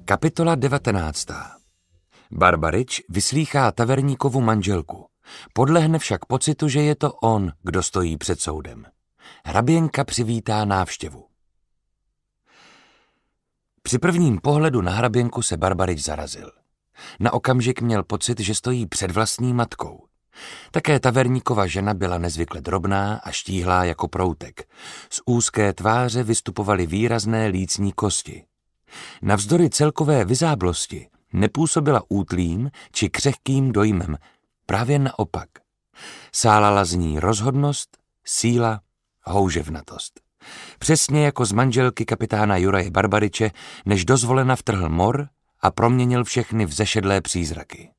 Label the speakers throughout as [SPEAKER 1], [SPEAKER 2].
[SPEAKER 1] Kapitola 19. Barbarič vyslýchá taverníkovu manželku. Podlehne však pocitu, že je to on, kdo stojí před soudem. Hraběnka přivítá návštěvu. Při prvním pohledu na hraběnku se Barbarič zarazil. Na okamžik měl pocit, že stojí před vlastní matkou. Také taverníkova žena byla nezvykle drobná a štíhlá jako proutek. Z úzké tváře vystupovaly výrazné lícní kosti. Navzdory celkové vyzáblosti nepůsobila útlým či křehkým dojmem, právě naopak. Sálala z ní rozhodnost, síla, houževnatost. Přesně jako z manželky kapitána Juraje Barbariče, než dozvolena vtrhl mor a proměnil všechny v zešedlé přízraky.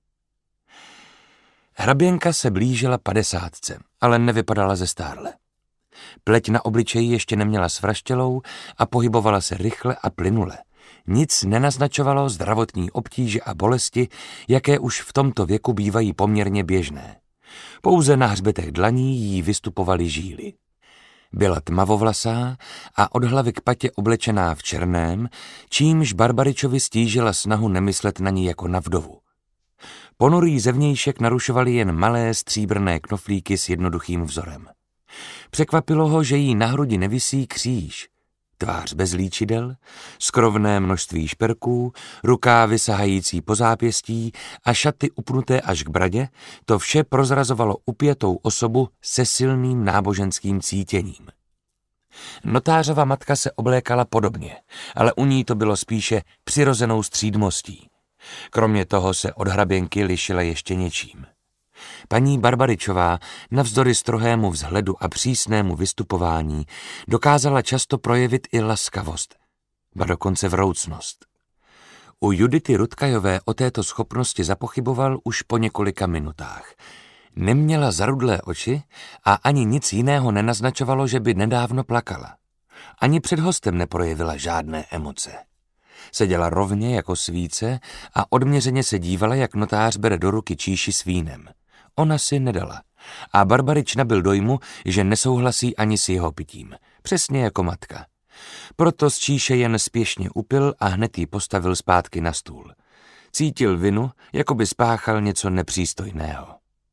[SPEAKER 1] Hraběnka se blížila 50, ale nevypadala zestárle. Pleť na obličeji ještě neměla svraštělou a pohybovala se rychle a plynule. Nic nenaznačovalo zdravotní obtíže a bolesti, jaké už v tomto věku bývají poměrně běžné. Pouze na hřbetech dlaní jí vystupovaly žíly. Byla tmavovlasá a od hlavy k patě oblečená v černém, čímž Barbaričovi stížila snahu nemyslet na ní jako na vdovu. Ponurý zevnějšek narušovaly jen malé stříbrné knoflíky s jednoduchým vzorem. Překvapilo ho, že jí na hrudi nevisí kříž. Tvář bez líčidel, skrovné množství šperků, rukávy sahající po zápěstí a šaty upnuté až k bradě, to vše prozrazovalo upjatou osobu se silným náboženským cítěním. Notářova matka se oblékala podobně, ale u ní to bylo spíše přirozenou střídmostí. Kromě toho se od hraběnky lišila ještě něčím. Paní Barbaričová navzdory strohému vzhledu a přísnému vystupování dokázala často projevit i laskavost, ba dokonce vroucnost. U Judity Rutkajové o této schopnosti zapochyboval už po několika minutách. Neměla zarudlé oči a ani nic jiného nenaznačovalo, že by nedávno plakala. Ani před hostem neprojevila žádné emoce. Seděla rovně jako svíce a odměřeně se dívala, jak notář bere do ruky číši s vínem. Ona si nedala a Barbarič nabyl dojmu, že nesouhlasí ani s jeho pitím, přesně jako matka. Proto z číše jen spěšně upil a hned ji postavil zpátky na stůl. Cítil vinu, jako by spáchal něco nepřístojného.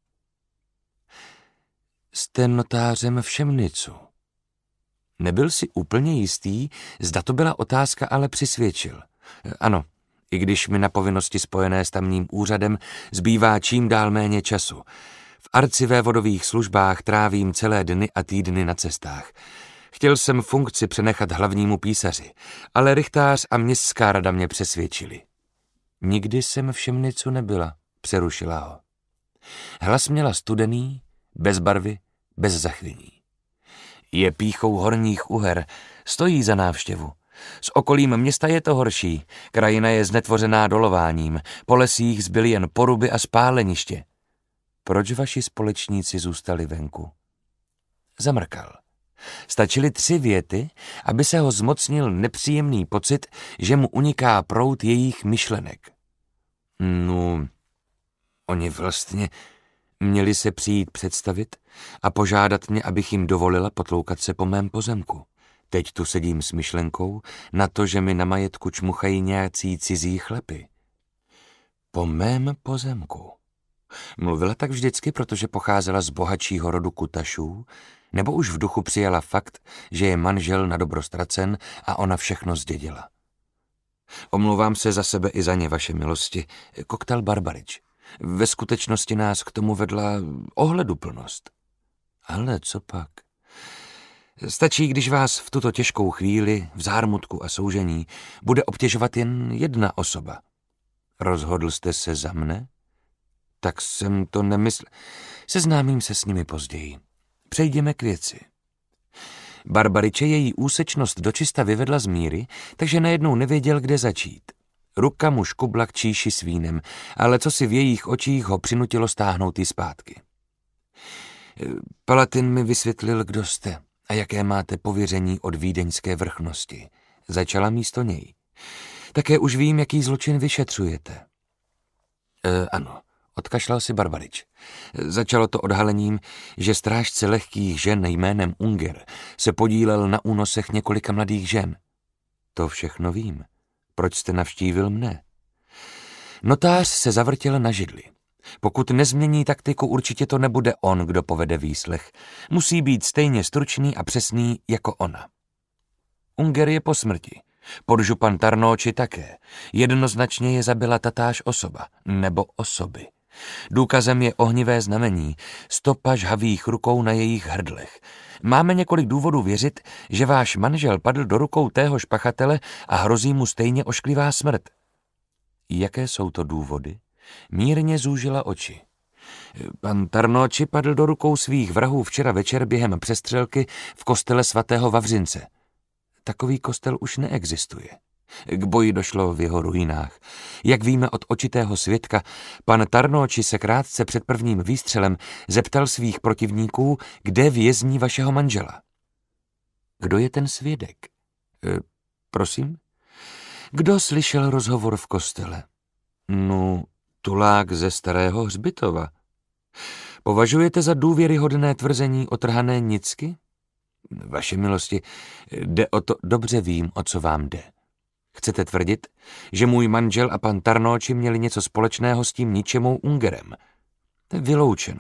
[SPEAKER 1] Jste notářem v Šemnicu. Nebyl si úplně jistý, zda to byla otázka, ale přisvědčil. Ano, i když mi na povinnosti spojené s tamním úřadem zbývá čím dál méně času. V arcivévodových službách trávím celé dny a týdny na cestách. Chtěl jsem funkci přenechat hlavnímu písaři, ale rychtář a městská rada mě přesvědčili. Nikdy jsem v Šemnicu nebyla, přerušila ho. Hlas měla studený, bez barvy, bez zachvění. Je pýchou horních Uher, stojí za návštěvu. S okolím města je to horší, krajina je znetvořená dolováním, po lesích zbyly jen poruby a spáleniště. Proč vaši společníci zůstali venku? Zamrkal. Stačily 3 věty, aby se ho zmocnil nepříjemný pocit, že mu uniká proud jejich myšlenek. No, oni vlastně měli se přijít představit a požádat mě, abych jim dovolila potloukat se po mém pozemku. Teď tu sedím s myšlenkou na to, že mi na majetku čmuchají nějací cizí chlepy. Po mém pozemku. Mluvila tak vždycky, protože pocházela z bohatšího rodu Kutašů, nebo už v duchu přijala fakt, že je manžel na dobro ztracen a ona všechno zdědila. Omlouvám se za sebe i za ně, vaše milosti, koktal Barbarič. Ve skutečnosti nás k tomu vedla ohleduplnost. Ale co pak? Stačí, když vás v tuto těžkou chvíli, v zármutku a soužení, bude obtěžovat jen jedna osoba. Rozhodl jste se za mne? Tak jsem to nemyslel. Seznámím se s nimi později. Přejdeme k věci. Barbariče její úsečnost dočista vyvedla z míry, takže najednou nevěděl, kde začít. Ruka mu škubla k číši s vínem, ale co si v jejich očích ho přinutilo stáhnout ji zpátky. Palatin mi vysvětlil, kdo jste a jaké máte pověření od vídeňské vrchnosti. Začala místo něj. Také už vím, jaký zločin vyšetřujete. Ano, odkašlal si Barbarič. Začalo to odhalením, že strážce lehkých žen jménem Unger se podílel na únosech několika mladých žen. To všechno vím. Proč jste navštívil mne? Notář se zavrtěl na židli. Pokud nezmění taktiku, určitě to nebude on, kdo povede výslech. Musí být stejně stručný a přesný jako ona. Unger je po smrti. Podžupan Tarnóči také. Jednoznačně je zabila tatáž osoba, nebo osoby. Důkazem je ohnivé znamení, stopa žhavých rukou na jejich hrdlech. Máme několik důvodů věřit, že váš manžel padl do rukou téhož pachatele a hrozí mu stejně ošklivá smrt. Jaké jsou to důvody? Mírně zúžila oči. Pan Tarnóči padl do rukou svých vrahů včera večer během přestřelky v kostele svatého Vavřince. Takový kostel už neexistuje. K boji došlo v jeho ruinách. Jak víme od očitého svědka, pan Tarnóči se krátce před prvním výstřelem zeptal svých protivníků, kde vězní vašeho manžela. Kdo je ten svědek? Prosím? Kdo slyšel rozhovor v kostele? No, tulák ze starého hřbitova. Považujete za důvěryhodné tvrzení otrhané nicky? Vaše milosti, jde o to, dobře vím, o co vám jde. Chcete tvrdit, že můj manžel a pan Tarnóči měli něco společného s tím ničemou Ungerem? To je vyloučeno.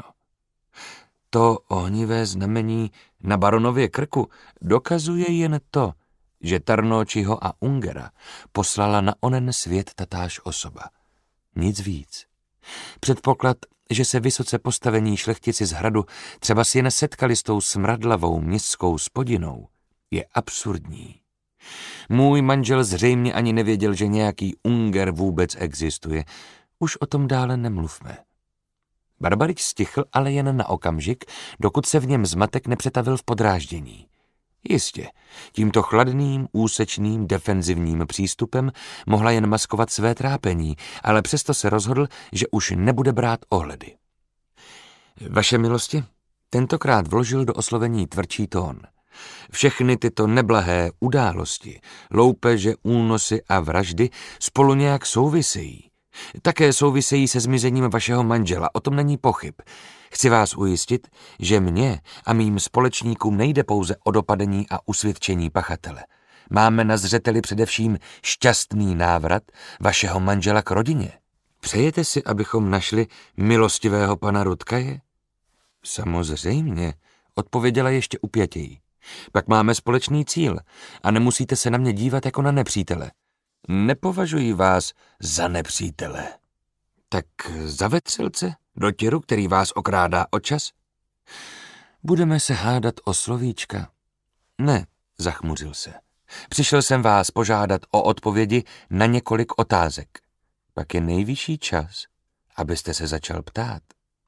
[SPEAKER 1] To ohnivé znamení na baronově krku dokazuje jen to, že Tarnóčiho a Ungera poslala na onen svět tatáž osoba. Nic víc. Předpoklad, že se vysoce postavení šlechtici z hradu třeba si jen setkali s tou smradlavou městskou spodinou, je absurdní. Můj manžel zřejmě ani nevěděl, že nějaký Unger vůbec existuje. Už o tom dále nemluvme. Barbarič stichl, ale jen na okamžik, dokud se v něm zmatek nepřetavil v podráždění. Jistě, tímto chladným, úsečným, defenzivním přístupem mohla jen maskovat své trápení, ale přesto se rozhodl, že už nebude brát ohledy. Vaše milosti, tentokrát vložil do oslovení tvrdší tón. Všechny tyto neblahé události, loupeže, únosy a vraždy spolu nějak souvisejí. Také souvisejí se zmizením vašeho manžela, o tom není pochyb. Chci vás ujistit, že mně a mým společníkům nejde pouze o dopadení a usvědčení pachatele. Máme na zřeteli především šťastný návrat vašeho manžela k rodině. Přejete si, abychom našli milostivého pana Rutkaje? Samozřejmě, odpověděla ještě upjatěji. Pak máme společný cíl a nemusíte se na mě dívat jako na nepřítele. Nepovažuji vás za nepřítele. Tak za vetřelce, dotěru, který vás okrádá o čas? Budeme se hádat o slovíčka? Ne, zachmuřil se. Přišel jsem vás požádat o odpovědi na několik otázek. Pak je nejvyšší čas, abyste se začal ptát.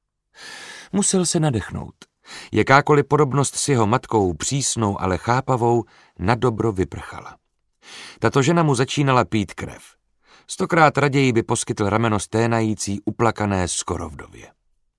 [SPEAKER 1] Musel se nadechnout. Jakákoliv podobnost s jeho matkou, přísnou, ale chápavou, na dobro vyprchala. Tato žena mu začínala pít krev. 100krát raději by poskytl rameno sténající uplakané skoro vdově.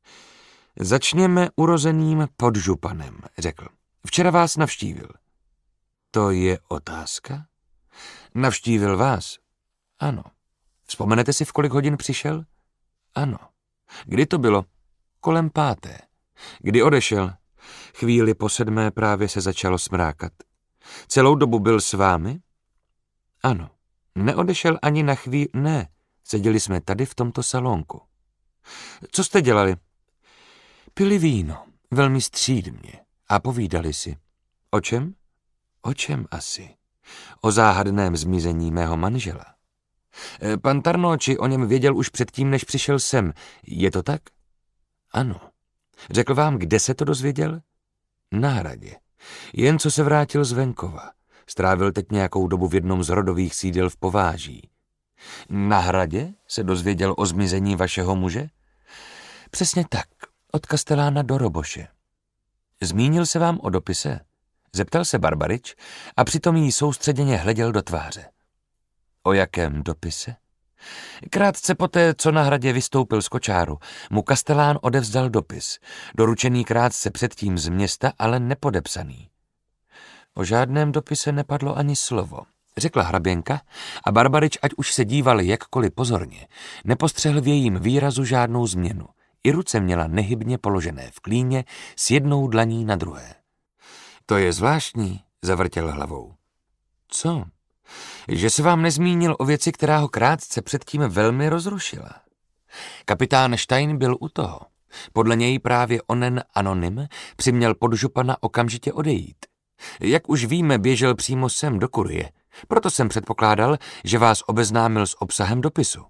[SPEAKER 1] Začněme urozeným podžupanem, řekl. Včera vás navštívil. To je otázka? Navštívil vás? Ano. Vzpomenete si, v kolik hodin přišel? Ano. Kdy to bylo? Kolem 5. Kdy odešel? Chvíli po 7 právě se začalo smrákat. Celou dobu byl s vámi? Ano. Neodešel ani na chvíli, ne. Seděli jsme tady v tomto salonku. Co jste dělali? Pili víno, velmi střídmě, a povídali si. O čem? O čem asi? O záhadném zmizení mého manžela. Pan Tarnóči o něm věděl už předtím, než přišel sem. Je to tak? Ano. Řekl vám, kde se to dozvěděl? Na hradě. Jen co se vrátil z venkova. Strávil teď nějakou dobu v jednom z rodových sídel v Pováží. Na hradě se dozvěděl o zmizení vašeho muže? Přesně tak, od Kastelána do Roboše. Zmínil se vám o dopise? Zeptal se Barbarič a přitom jí soustředěně hleděl do tváře. O jakém dopise? Krátce poté, co na hradě vystoupil z kočáru, mu Kastelán odevzdal dopis, doručený krátce předtím z města, ale nepodepsaný. O žádném dopise nepadlo ani slovo, řekla hraběnka a Barbarič, ať už se díval jakkoliv pozorně, nepostřehl v jejím výrazu žádnou změnu. I ruce měla nehybně položené v klíně s jednou dlaní na druhé. To je zvláštní, zavrtěl hlavou. Co? Že se vám nezmínil o věci, která ho krátce předtím velmi rozrušila. Kapitán Stein byl u toho. Podle něj právě onen anonym přiměl podžupana okamžitě odejít. Jak už víme, běžel přímo sem do kurie. Proto jsem předpokládal, že vás obeznámil s obsahem dopisu.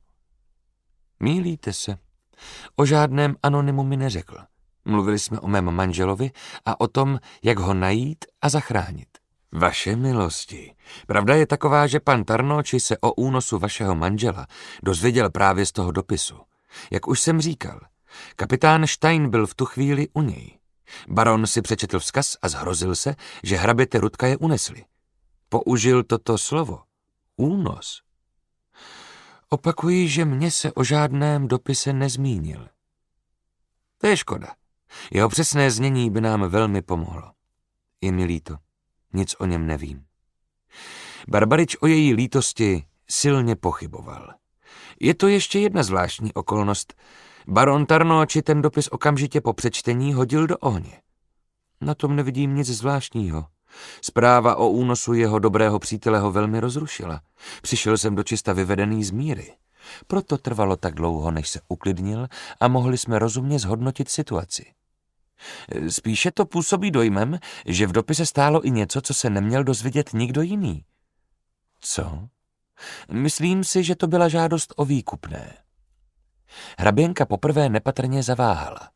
[SPEAKER 1] Mýlíte se. O žádném anonymu mi neřekl. Mluvili jsme o mém manželovi a o tom, jak ho najít a zachránit. Vaše milosti. Pravda je taková, že pan Tarnoči se o únosu vašeho manžela dozvěděl právě z toho dopisu. Jak už jsem říkal, kapitán Stein byl v tu chvíli u něj. Baron si přečetl vzkaz a zhrozil se, že hraběte Rudka je unesli. Použil toto slovo. Únos. Opakuji, že mě se o žádném dopise nezmínil. To je škoda. Jeho přesné znění by nám velmi pomohlo. Je mi líto. Nic o něm nevím. Barbarič o její lítosti silně pochyboval. Je to ještě jedna zvláštní okolnost. Baron Tarnoči ten dopis okamžitě po přečtení hodil do ohně. Na tom nevidím nic zvláštního. Zpráva o únosu jeho dobrého přítele ho velmi rozrušila. Přišel jsem dočista vyvedený z míry. Proto trvalo tak dlouho, než se uklidnil a mohli jsme rozumně zhodnotit situaci. Spíše to působí dojmem, že v dopise stálo i něco, co se neměl dozvědět nikdo jiný. Co? Myslím si, že to byla žádost o výkupné. Hraběnka poprvé nepatrně zaváhala.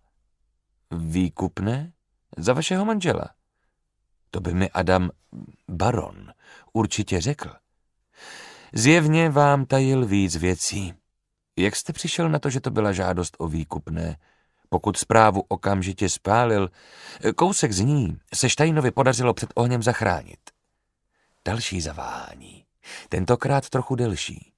[SPEAKER 1] Výkupné? Za vašeho manžela? To by mi Adam Baron určitě řekl. Zjevně vám tajil víc věcí. Jak jste přišel na to, že to byla žádost o výkupné? Pokud zprávu okamžitě spálil, kousek z ní se Steinovi podařilo před ohněm zachránit. Další zaváhání, tentokrát trochu delší.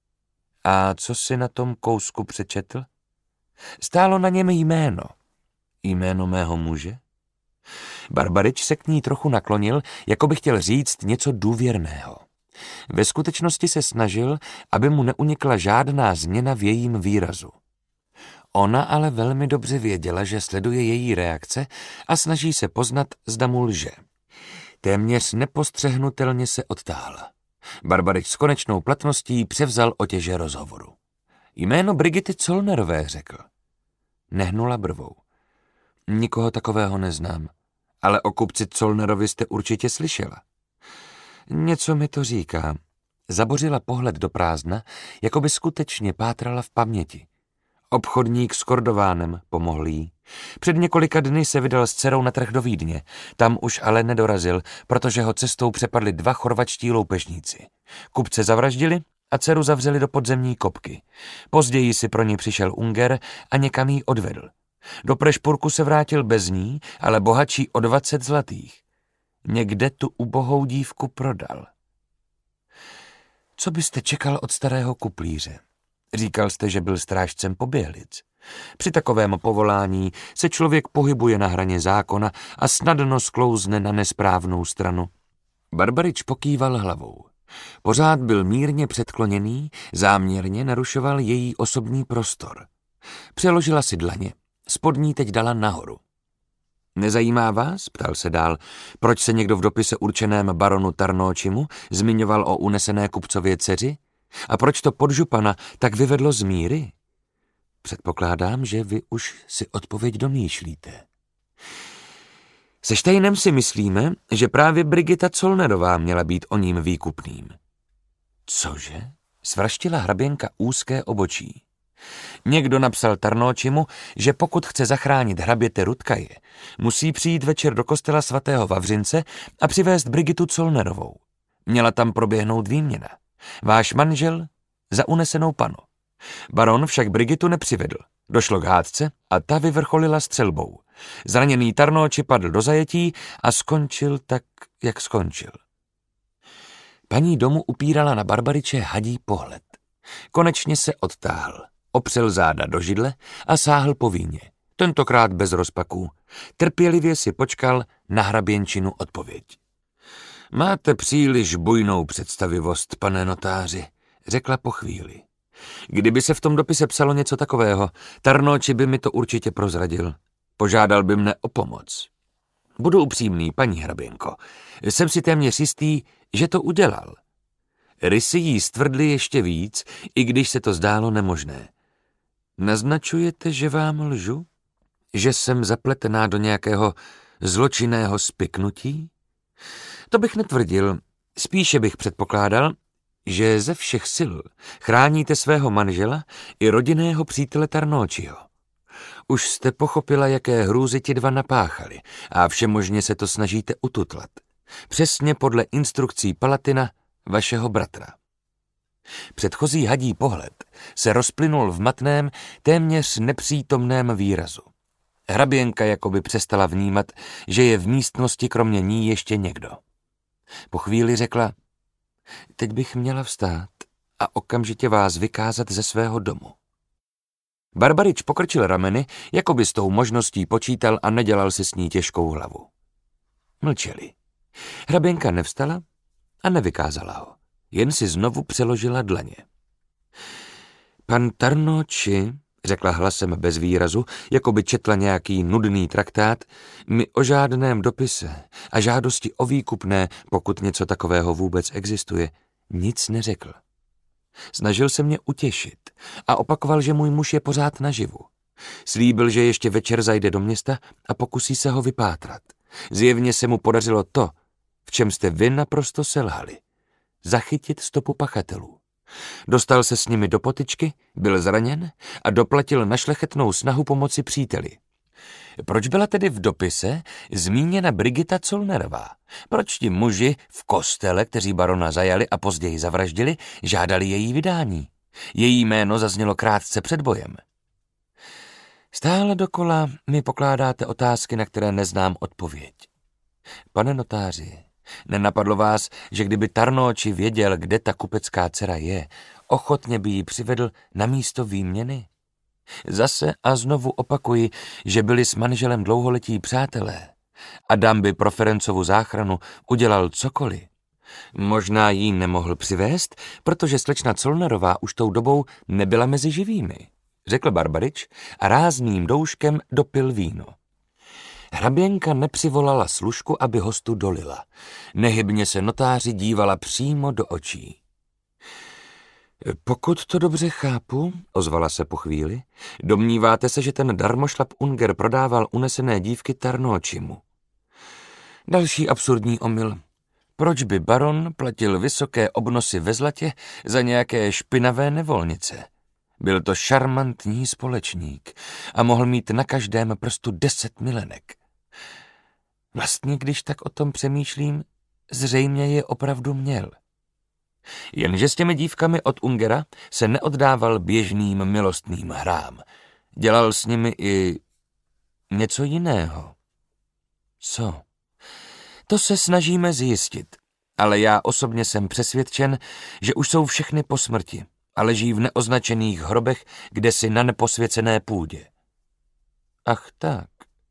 [SPEAKER 1] A co si na tom kousku přečetl? Stálo na něm jméno. Jméno mého muže? Barbarič se k ní trochu naklonil, jako by chtěl říct něco důvěrného. Ve skutečnosti se snažil, aby mu neunikla žádná změna v jejím výrazu. Ona ale velmi dobře věděla, že sleduje její reakce a snaží se poznat, zda mu lže. Téměř nepostřehnutelně se odtáhla. Barbarič s konečnou platností převzal otěže rozhovoru. Jméno Brigity Zollnerové řekl. Nehnula brvou. Nikoho takového neznám, ale o kupci Zollnerovi jste určitě slyšela. Něco mi to říká. Zabořila pohled do prázdna, jako by skutečně pátrala v paměti. Obchodník s Kordovánem pomohl jí. Před několika dny se vydal s dcerou na trh do Vídně. Tam už ale nedorazil, protože ho cestou přepadli 2 chorvačtí loupežníci. Kupce zavraždili a dceru zavřeli do podzemní kopky. Později si pro ní přišel Unger a někam jí odvedl. Do Prešpurku se vrátil bez ní, ale bohatší o 20 zlatých. Někde tu ubohou dívku prodal. Co byste čekal od starého kuplíře? Říkal jste, že byl strážcem Poběhlic. Při takovém povolání se člověk pohybuje na hraně zákona a snadno sklouzne na nesprávnou stranu. Barbarič pokýval hlavou. Pořád byl mírně předkloněný, záměrně narušoval její osobní prostor. Přeložila si dlaně, spodní teď dala nahoru. Nezajímá vás, ptal se dál, proč se někdo v dopise určeném baronu Tarnočimu zmiňoval o unesené kupcově dceři? A proč to podžupana tak vyvedlo z míry? Předpokládám, že vy už si odpověď domýšlíte. Se Steinem si myslíme, že právě Brigita Zollnerová měla být o ním výkupným. Cože? Svraštila hraběnka úzké obočí. Někdo napsal Tarnočimu, že pokud chce zachránit hraběte Rudkaje, musí přijít večer do kostela svatého Vavřince a přivést Brigitu Zollnerovou. Měla tam proběhnout výměna. Váš manžel za unesenou panu. Baron však Brigitu nepřivedl. Došlo k hádce a ta vyvrcholila střelbou. Zraněný Tarnoči padl do zajetí a skončil tak, jak skončil. Paní domu upírala na Barbariče hadí pohled. Konečně se odtáhl, opřel záda do židle a sáhl po víně. Tentokrát bez rozpaků. Trpělivě si počkal na hraběnčinu odpověď. Máte příliš bujnou představivost, pane notáři, řekla po chvíli. Kdyby se v tom dopise psalo něco takového, Tarnoči by mi to určitě prozradil. Požádal by mne o pomoc. Budu upřímný, paní hraběnko. Jsem si téměř jistý, že to udělal. Rysy jí stvrdly ještě víc, i když se to zdálo nemožné. Naznačujete, že vám lžu? Že jsem zapletená do nějakého zločinného spiknutí? To bych netvrdil, spíše bych předpokládal, že ze všech sil chráníte svého manžela i rodinného přítele Tarnóčiho. Už jste pochopila, jaké hrůzy ti dva napáchali a všemožně se to snažíte ututlat. Přesně podle instrukcí Palatina, vašeho bratra. Předchozí hadí pohled se rozplynul v matném, téměř nepřítomném výrazu. Hraběnka jakoby přestala vnímat, že je v místnosti kromě ní ještě někdo. Po chvíli řekla, teď bych měla vstát a okamžitě vás vykázat ze svého domu. Barbarič pokrčil rameny, jako by s tou možností počítal a nedělal si s ní těžkou hlavu. Mlčeli. Hraběnka nevstala a nevykázala ho, jen si znovu přeložila dlaně. Pan Tarnóči, řekla hlasem bez výrazu, jako by četla nějaký nudný traktát, mi o žádném dopise a žádosti o výkupné, pokud něco takového vůbec existuje, nic neřekl. Snažil se mě utěšit a opakoval, že můj muž je pořád naživu. Slíbil, že ještě večer zajde do města a pokusí se ho vypátrat. Zjevně se mu podařilo to, v čem jste vy naprosto selhali. Zachytit stopu pachatelů. Dostal se s nimi do potyčky, byl zraněn a doplatil na šlechetnou snahu pomoci příteli. Proč byla tedy v dopise zmíněna Brigita Zollnerová? Proč ti muži v kostele, kteří barona zajali a později zavraždili, žádali její vydání? Její jméno zaznělo krátce před bojem. Stále dokola mi pokládáte otázky, na které neznám odpověď. Pane notáři, nenapadlo vás, že kdyby Tarnóči věděl, kde ta kupecká dcera je, ochotně by ji přivedl na místo výměny? Zase a znovu opakuji, že byli s manželem dlouholetí přátelé. Adam by pro Ferencovu záchranu udělal cokoliv. Možná jí nemohl přivést, protože slečna Zollnerová už tou dobou nebyla mezi živými, řekl Barbarič a rázným douškem dopil víno. Hraběnka nepřivolala služku, aby hostu dolila. Nehybně se notáři dívala přímo do očí. Pokud to dobře chápu, ozvala se po chvíli, domníváte se, že ten darmošlap Unger prodával unesené dívky Tarnóčimu. Další absurdní omyl. Proč by baron platil vysoké obnosy ve zlatě za nějaké špinavé nevolnice? Byl to šarmantní společník a mohl mít na každém prstu 10 milenek. Vlastně, když tak o tom přemýšlím, zřejmě je opravdu měl. Jenže s těmi dívkami od Ungera se neoddával běžným milostným hrám. Dělal s nimi i něco jiného. Co? To se snažíme zjistit, ale já osobně jsem přesvědčen, že už jsou všechny po smrti a leží v neoznačených hrobech kdesi na neposvěcené půdě. Ach tak.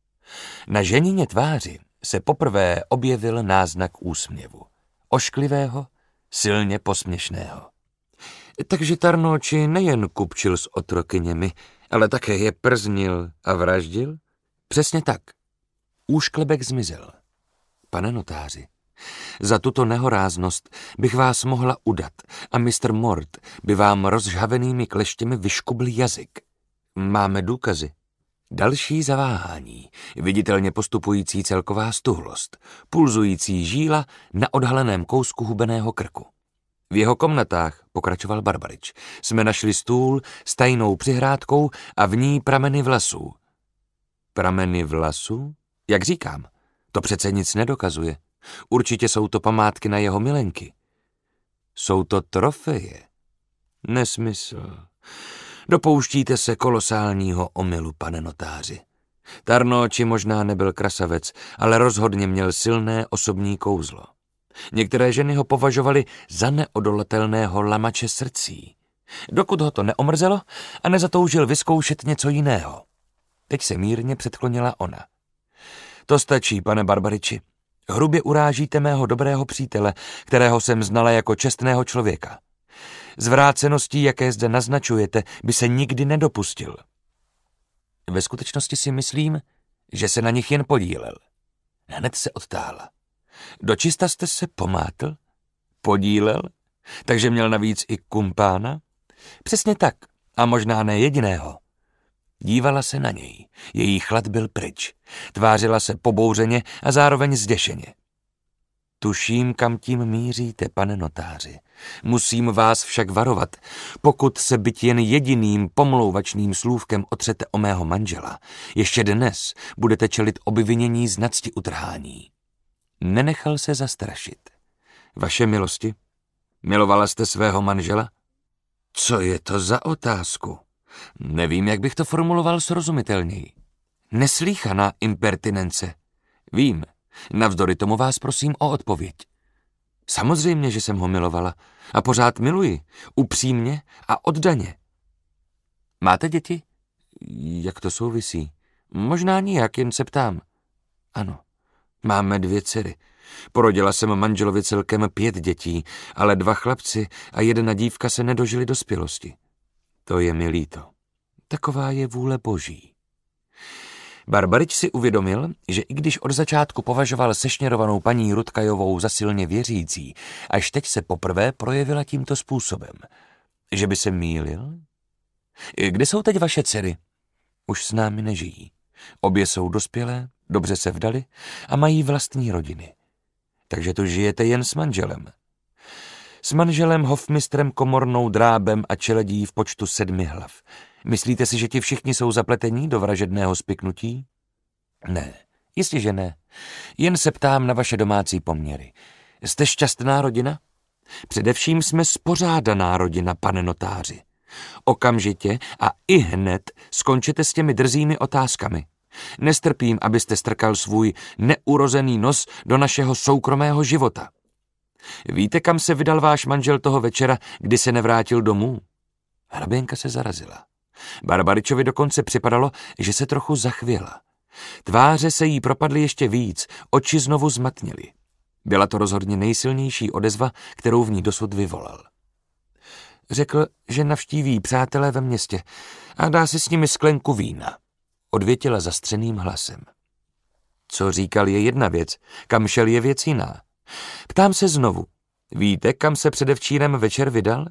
[SPEAKER 1] Na ženině tváři se poprvé objevil náznak úsměvu. Ošklivého, silně posměšného. Takže Tarnóči nejen kupčil s otrokyněmi, ale také je prznil a vraždil? Přesně tak. Úšklebek zmizel. Pane notáři, za tuto nehoráznost bych vás mohla udat a mistr Mort by vám rozžhavenými kleštěmi vyškubl jazyk. Máme důkazy. Další zaváhání, viditelně postupující celková stuhlost, pulzující žíla na odhaleném kousku hubeného krku. V jeho komnatách, pokračoval Barbarič, jsme našli stůl s tajnou přihrádkou a v ní prameny vlasů. Prameny vlasů? Jak říkám, to přece nic nedokazuje. Určitě jsou to památky na jeho milenky. Jsou to trofeje. Nesmysl. Dopouštíte se kolosálního omylu, pane notáři. Tarnóči možná nebyl krasavec, ale rozhodně měl silné osobní kouzlo. Některé ženy ho považovaly za neodolatelného lamače srdcí, dokud ho to neomrzelo a nezatoužil vyzkoušet něco jiného. Teď se mírně předklonila ona. To stačí, pane Barbariči. Hrubě urážíte mého dobrého přítele, kterého jsem znala jako čestného člověka. Zvráceností, jaké zde naznačujete, by se nikdy nedopustil. Ve skutečnosti si myslím, že se na nich jen podílel. Hned se odtáhla. Dočista jste se pomátl? Podílel? Takže měl navíc i kumpána? Přesně tak, a možná ne jediného. Dívala se na něj, její chlad byl pryč, tvářila se pobouřeně a zároveň zděšeně. Tuším, kam tím míříte, pane notáři. Musím vás však varovat. Pokud se byť jen jediným pomlouvačným slůvkem otřete o mého manžela, ještě dnes budete čelit obvinění z nadsti utrhání. Nenechal se zastrašit. Vaše milosti, milovala jste svého manžela? Co je to za otázku? Nevím, jak bych to formuloval srozumitelněji. Neslýchaná impertinence. Vím, navzdory tomu vás prosím o odpověď. Samozřejmě, že jsem ho milovala a pořád miluji, upřímně a oddaně. Máte děti? Jak to souvisí? Možná nijak, jen se ptám. Ano, máme 2 dcery. Porodila jsem manželovi celkem 5 dětí, ale 2 chlapci a 1 dívka se nedožili dospělosti. To je mi líto. Taková je vůle Boží. Barbarič si uvědomil, že i když od začátku považoval sešněrovanou paní Rutkajovou za silně věřící, až teď se poprvé projevila tímto způsobem. Že by se mýlil? Kde jsou teď vaše dcery? Už s námi nežijí. Obě jsou dospělé, dobře se vdali a mají vlastní rodiny. Takže tu žijete jen s manželem. S manželem, hofmistrem, komornou, drábem a čeledí v počtu 7 hlav. Myslíte si, že ti všichni jsou zapletení do vražedného spiknutí? Ne, jistě, že ne. Jen se ptám na vaše domácí poměry. Jste šťastná rodina? Především jsme spořádaná rodina, pane notáři. Okamžitě a i hned skončete s těmi drzými otázkami. Nestrpím, abyste strkal svůj neurozený nos do našeho soukromého života. Víte, kam se vydal váš manžel toho večera, kdy se nevrátil domů? Hraběnka se zarazila. Barbaričovi dokonce připadalo, že se trochu zachvěla. Tváře se jí propadly ještě víc, oči znovu zmatněly. Byla to rozhodně nejsilnější odezva, kterou v ní dosud vyvolal. Řekl, že navštíví přátelé ve městě a dá si s nimi sklenku vína. Odvětila zastřeným hlasem. Co říkal, je jedna věc, kam šel, je věc jiná. Ptám se znovu, víte, kam se předevčírem večer vydal?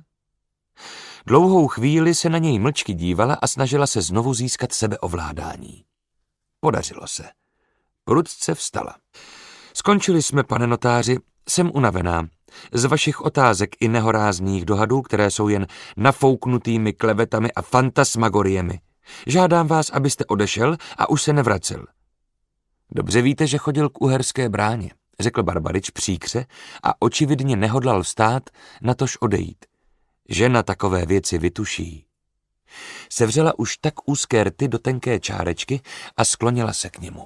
[SPEAKER 1] Dlouhou chvíli se na něj mlčky dívala a snažila se znovu získat sebeovládání. Podařilo se. Prudce vstala. Skončili jsme, pane notáři, jsem unavená. Z vašich otázek i nehorázných dohadů, které jsou jen nafouknutými klevetami a fantasmagoriemi. Žádám vás, abyste odešel a už se nevracel. Dobře víte, že chodil k Uherské bráně, řekl Barbarič příkře a očividně nehodlal vstát, natož odejít. Žena takové věci vytuší. Sevřela už tak úzké rty do tenké čárečky a sklonila se k němu.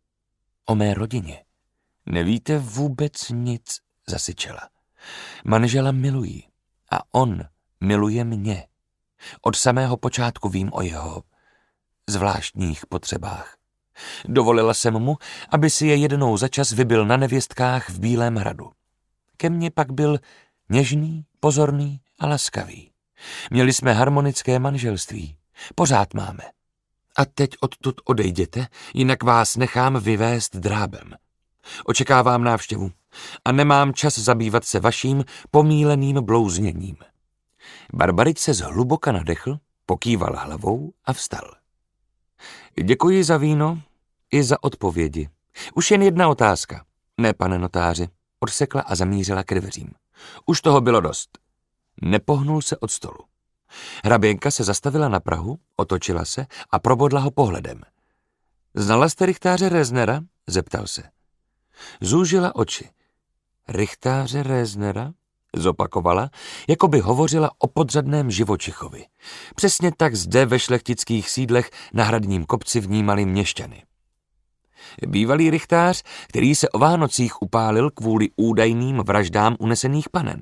[SPEAKER 1] O mé rodině nevíte vůbec nic, zasyčela. Manžela miluji a on miluje mě. Od samého počátku vím o jeho zvláštních potřebách. Dovolila jsem mu, aby si je jednou za čas vybil na nevěstkách v Bílém hradu. Ke mně pak byl něžný, pozorný a laskavý. Měli jsme harmonické manželství. Pořád máme. A teď odtud odejděte, jinak vás nechám vyvést drábem. Očekávám návštěvu a nemám čas zabývat se vaším pomíleným blouzněním. Barbarič se zhluboka nadechl, pokýval hlavou a vstal. Děkuji za víno i za odpovědi. Už jen jedna otázka. Ne, pane notáři, odsekla a zamířila k dveřím. Už toho bylo dost. Nepohnul se od stolu. Hraběnka se zastavila na prahu, otočila se a probodla ho pohledem. Znala jste rychtáře Reznera? Zeptal se. Zúžila oči. Rychtáře Reznera? Zopakovala, jako by hovořila o podřadném živočichovi. Přesně tak zde ve šlechtických sídlech na hradním kopci vnímali měšťany. Bývalý rychtář, který se o Vánocích upálil kvůli údajným vraždám unesených panen.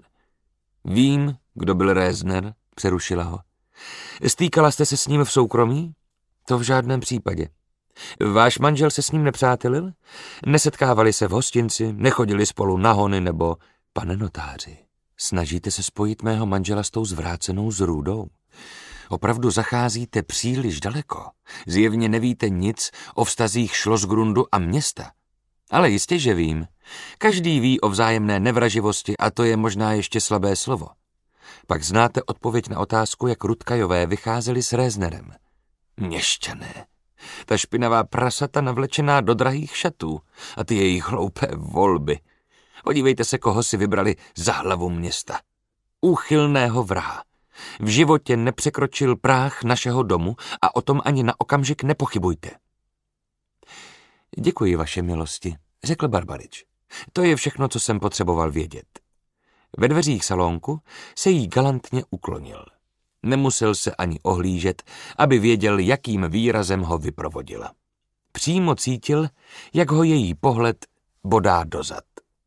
[SPEAKER 1] Vím, kdo byl Rezner, přerušila ho. Stýkala jste se s ním v soukromí? To v žádném případě. Váš manžel se s ním nepřátelil? Nesetkávali se v hostinci, nechodili spolu na hony nebo... Pane notáři, snažíte se spojit mého manžela s tou zvrácenou zrůdou? Opravdu zacházíte příliš daleko. Zjevně nevíte nic o vztazích Schlossgrundu a města. Ale jistě, že vím. Každý ví o vzájemné nevraživosti a to je možná ještě slabé slovo. Pak znáte odpověď na otázku, jak Rutkajové vycházeli s Réznerem. Měšťané. Ta špinavá prasata navlečená do drahých šatů a ty jejich hloupé volby. Podívejte se, koho si vybrali za hlavu města. Úchylného vraha. V životě nepřekročil práh našeho domu a o tom ani na okamžik nepochybujte. Děkuji, vaše milosti, řekl Barbarič. To je všechno, co jsem potřeboval vědět. Ve dveřích salonku se jí galantně uklonil. Nemusel se ani ohlížet, aby věděl, jakým výrazem ho vyprovodila. Přímo cítil, jak ho její pohled bodá dozad.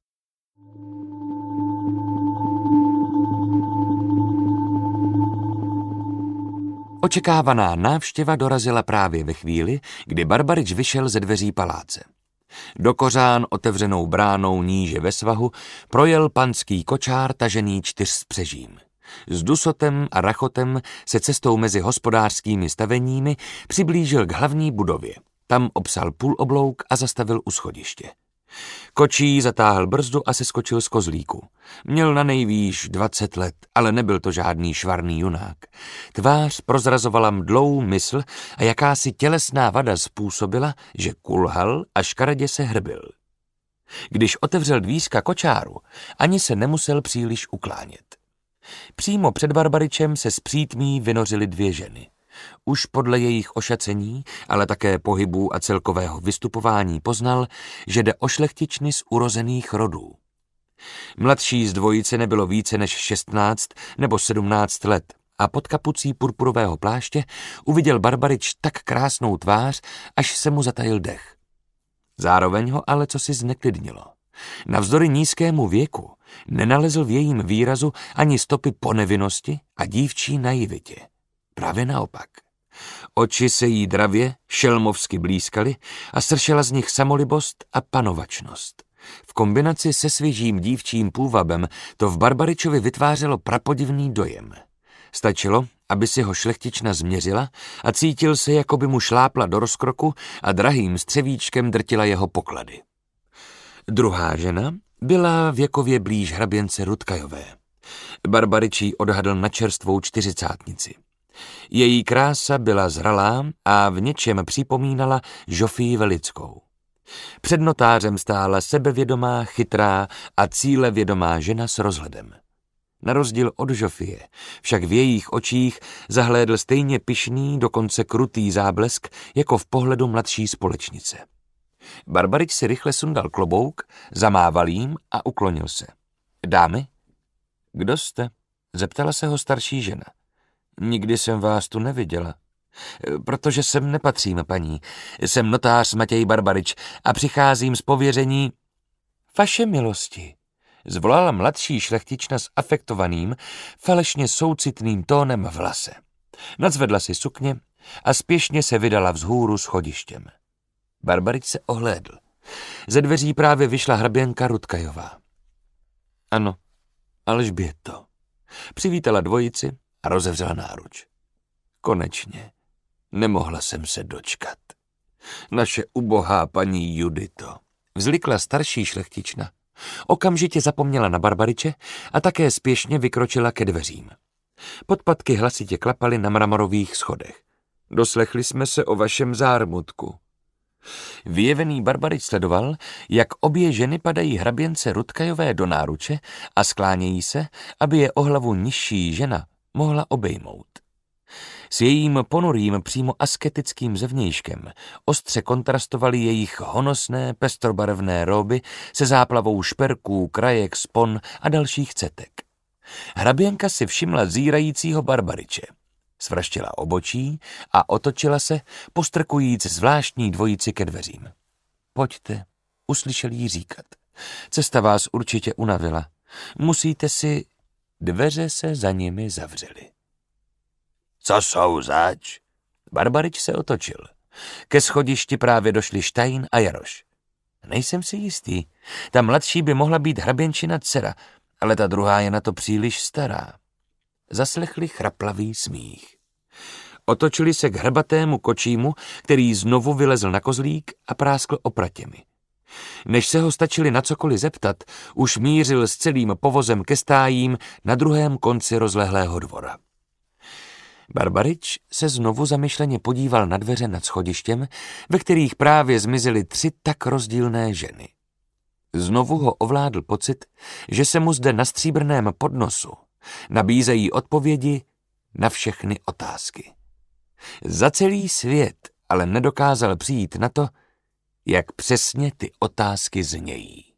[SPEAKER 1] Očekávaná návštěva dorazila právě ve chvíli, kdy Barbarič vyšel ze dveří paláce. Do kořán otevřenou bránou níže ve svahu projel panský kočár tažený 4 spřežím. S dusotem a rachotem se cestou mezi hospodářskými staveními přiblížil k hlavní budově. Tam obsal půloblouk a zastavil u schodiště. Kočí zatáhl brzdu a seskočil z kozlíku. Měl na nejvýš 20 let, ale nebyl to žádný švarný junák. Tvář prozrazovala mdlou mysl a jakási tělesná vada způsobila, že kulhal a škaredě se hrbil. Když otevřel dvířka kočáru, ani se nemusel příliš uklánět. Přímo před Barbaričem se z přítmí vynořily 2 ženy. Už podle jejich ošacení, ale také pohybů a celkového vystupování poznal, že jde o šlechtičny z urozených rodů. Mladší z dvojice nebylo více než 16 nebo 17 let a pod kapucí purpurového pláště uviděl Barbarič tak krásnou tvář, až se mu zatajil dech. Zároveň ho ale cosi zneklidnilo. Navzdory nízkému věku nenalezl v jejím výrazu ani stopy ponevinnosti a dívčí naivitě. Právě naopak. Oči se jí dravě, šelmovsky blýskaly a sršela z nich samolibost a panovačnost. V kombinaci se svěžím dívčím půvabem to v Barbaričovi vytvářelo prapodivný dojem. Stačilo, aby si ho šlechtična změřila a cítil se, jako by mu šlápla do rozkroku a drahým střevíčkem drtila jeho poklady. Druhá žena byla věkově blíž hraběnce Rutkajové. Barbarič ji odhadl na čerstvou 40. Její krása byla zralá a v něčem připomínala Žofii Velickou. Před notářem stála sebevědomá, chytrá a cílevědomá žena s rozhledem. Na rozdíl od Žofie, však v jejich očích zahlédl stejně pyšný, dokonce krutý záblesk, jako v pohledu mladší společnice. Barbarič si rychle sundal klobouk, zamával jím a uklonil se. Dámy? Kdo jste? Zeptala se ho starší žena. Nikdy jsem vás tu neviděla. Protože sem nepatřím, paní. Jsem notář Matěj Barbarič a přicházím z pověření... Vaše milosti, zvolala mladší šlechtična s afektovaným, falešně soucitným tónem v hlase. Nadzvedla si sukně a spěšně se vydala vzhůru schodištěm. Barbarič se ohlédl. Ze dveří právě vyšla hraběnka Rutkajová. Ano, Alžběto. Přivítala dvojici a rozevřela náruč. Konečně. Nemohla jsem se dočkat. Naše ubohá paní Judito. Vzlikla starší šlechtična. Okamžitě zapomněla na Barbariče a také spěšně vykročila ke dveřím. Podpatky hlasitě klapaly na mramorových schodech. Doslechli jsme se o vašem zármutku. Vyjevený Barbarič sledoval, jak obě ženy padají hraběnce Rutkajové do náruče a sklánějí se, aby je o hlavu nižší žena mohla obejmout. S jejím ponurým, přímo asketickým zevnějškem ostře kontrastovaly jejich honosné, pestrobarevné róby se záplavou šperků, krajek, spon a dalších cetek. Hraběnka si všimla zírajícího Barbariče. Svraštila obočí a otočila se, postrkujíc zvláštní dvojici ke dveřím. Pojďte, uslyšel jí říkat. Cesta vás určitě unavila. Musíte si... Dveře se za nimi zavřely. Co jsou zač? Barbarič se otočil. Ke schodišti právě došli Štajn a Jaroš. Nejsem si jistý. Ta mladší by mohla být hraběnčina dcera, ale ta druhá je na to příliš stará. Zaslechli chraplavý smích. Otočili se k hrbatému kočímu, který znovu vylezl na kozlík a práskl opratěmi. Než se ho stačili na cokoliv zeptat, už mířil s celým povozem ke stájím na druhém konci rozlehlého dvora. Barbarič se znovu zamyšleně podíval na dveře nad schodištěm, ve kterých právě zmizely 3 tak rozdílné ženy. Znovu ho ovládl pocit, že se mu zde na stříbrném podnosu nabízejí odpovědi na všechny otázky. Za celý svět ale nedokázal přijít na to, jak přesně ty otázky znějí.